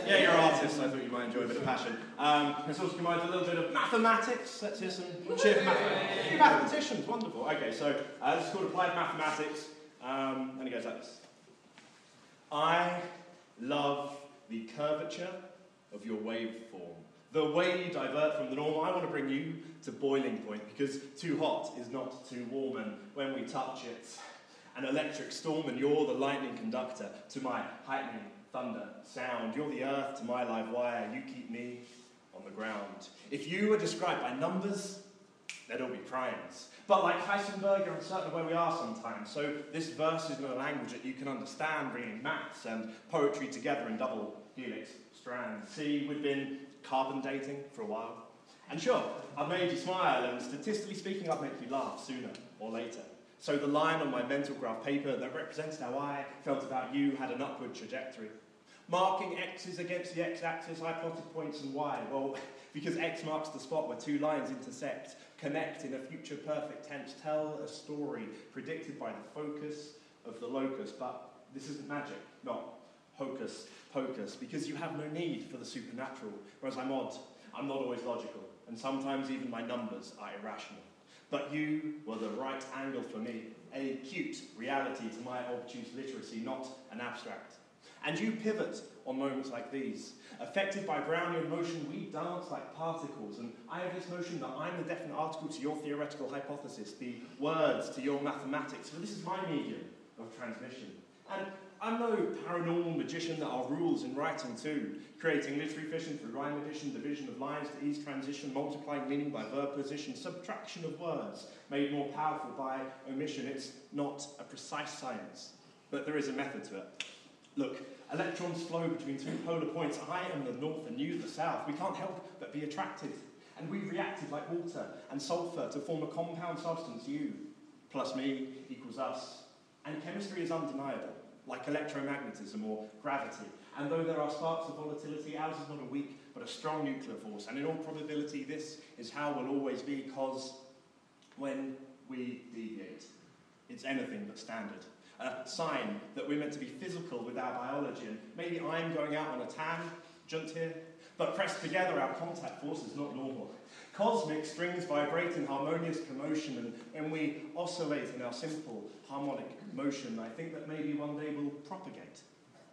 Yeah, you're artists. I thought you might enjoy a bit of passion. It's also combined with a little bit of mathematics. Let's hear some cheer for mathematics. You mathematicians, wonderful. Okay, so this is called Applied Mathematics, and it goes like this. I love the curvature of your waveform. The way you divert from the normal, I want to bring you to boiling point, because too hot is not too warm, and when we touch it, an electric storm, and you're the lightning conductor to my heightening thunder sound. You're the earth to my live wire. You keep me on the ground. If you were described by numbers, they'd all be primes. But like Heisenberg, you're uncertain of where we are sometimes. So this verse is in a language that you can understand, bringing maths and poetry together in double helix strands. See, we've been carbon dating for a while. And sure, I've made you smile, and statistically speaking, I'd make you laugh sooner or later. So the line on my mental graph paper that represents how I felt about you had an upward trajectory. Marking x's against the x-axis, I plotted points and y. Well, because x marks the spot where two lines intersect, connect in a future perfect tense, tell a story predicted by the focus of the locus. But this isn't magic, not hocus pocus, because you have no need for the supernatural, whereas I'm odd, I'm not always logical, and sometimes even my numbers are irrational. But you were the right angle for me, a cute reality to my obtuse literacy, not an abstract. And you pivot on moments like these. Affected by Brownian motion, we dance like particles, and I have this notion that I'm the definite article to your theoretical hypothesis, the words to your mathematics, for this is my medium of transmission. And I'm no paranormal magician. There are rules in writing too, creating literary fission through rhyme addition, division of lines to ease transition, multiplying meaning by verb position, subtraction of words made more powerful by omission. It's not a precise science, but there is a method to it. Look, electrons flow between two polar points. I am the north and you the south. We can't help but be attracted. And we reacted like water and sulfur to form a compound substance, you plus me equals us. And chemistry is undeniable, like electromagnetism or gravity. And though there are sparks of volatility, ours is not a weak but a strong nuclear force. And in all probability, this is how we'll always be, because when we deviate, it's anything but standard. A sign that we're meant to be physical with our biology, and maybe I'm going out on a tangent here, but pressed together our contact force is not normal. Cosmic strings vibrate in harmonious commotion, and when we oscillate in our simple harmonic motion, I think that maybe one day we'll propagate.